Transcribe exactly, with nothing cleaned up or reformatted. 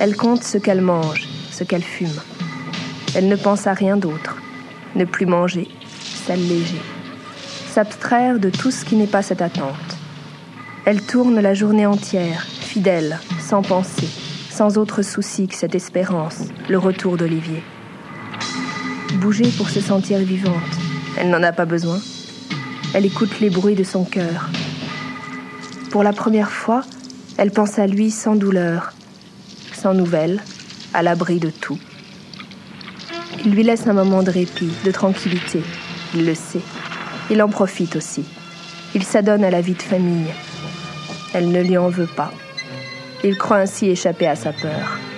Elle compte ce qu'elle mange, ce qu'elle fume. Elle ne pense à rien d'autre. Ne plus manger, s'alléger. S'abstraire de tout ce qui n'est pas cette attente. Elle tourne la journée entière, fidèle, sans pensée, sans autre souci que cette espérance, le retour d'Olivier. Bouger pour se sentir vivante, elle n'en a pas besoin. Elle écoute les bruits de son cœur. Pour la première fois, elle pense à lui sans douleur, sans nouvelles, à l'abri de tout. Il lui laisse un moment de répit, de tranquillité. Il le sait. Il en profite aussi. Il s'adonne à la vie de famille. Elle ne lui en veut pas. Il croit ainsi échapper à sa peur.